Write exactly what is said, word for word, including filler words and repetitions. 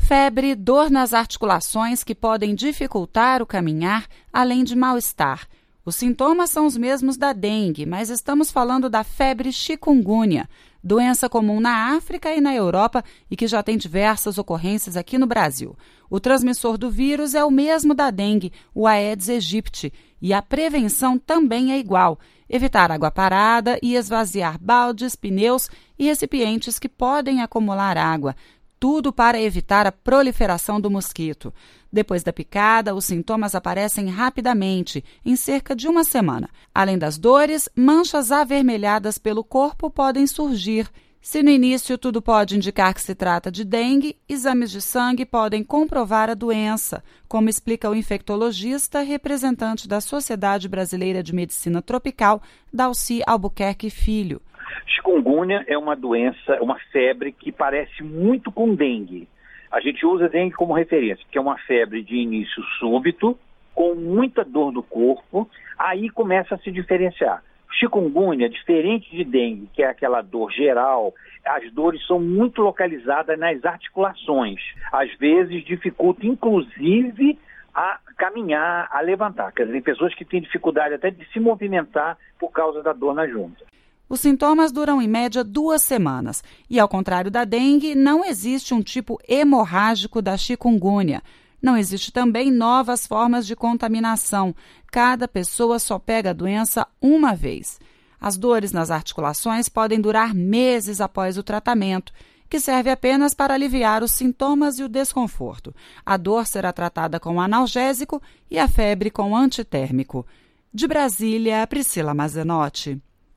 Febre, dor nas articulações que podem dificultar o caminhar, além de mal-estar. Os sintomas são os mesmos da dengue, mas estamos falando da febre chikungunya, doença comum na África e na Europa e que já tem diversas ocorrências aqui no Brasil. O transmissor do vírus é o mesmo da dengue, o Aedes aegypti, e a prevenção também é igual: evitar água parada e esvaziar baldes, pneus e recipientes que podem acumular água. Tudo para evitar a proliferação do mosquito. Depois da picada, os sintomas aparecem rapidamente, em cerca de uma semana. Além das dores, manchas avermelhadas pelo corpo podem surgir. Se no início tudo pode indicar que se trata de dengue, exames de sangue podem comprovar a doença, como explica o infectologista representante da Sociedade Brasileira de Medicina Tropical, Dalci Albuquerque Filho. Chikungunya é uma doença, uma febre que parece muito com dengue. A gente usa dengue como referência, porque é uma febre de início súbito, com muita dor no corpo, aí começa a se diferenciar. Chikungunya, diferente de dengue, que é aquela dor geral, as dores são muito localizadas nas articulações. Às vezes dificulta, inclusive, a caminhar, a levantar. Quer dizer, tem pessoas que têm dificuldade até de se movimentar por causa da dor na junta. Os sintomas duram em média duas semanas e, ao contrário da dengue, não existe um tipo hemorrágico da chikungunya. Não existe também novas formas de contaminação. Cada pessoa só pega a doença uma vez. As dores nas articulações podem durar meses após o tratamento, que serve apenas para aliviar os sintomas e o desconforto. A dor será tratada com analgésico e a febre com antitérmico. De Brasília, Priscila Mazenotti.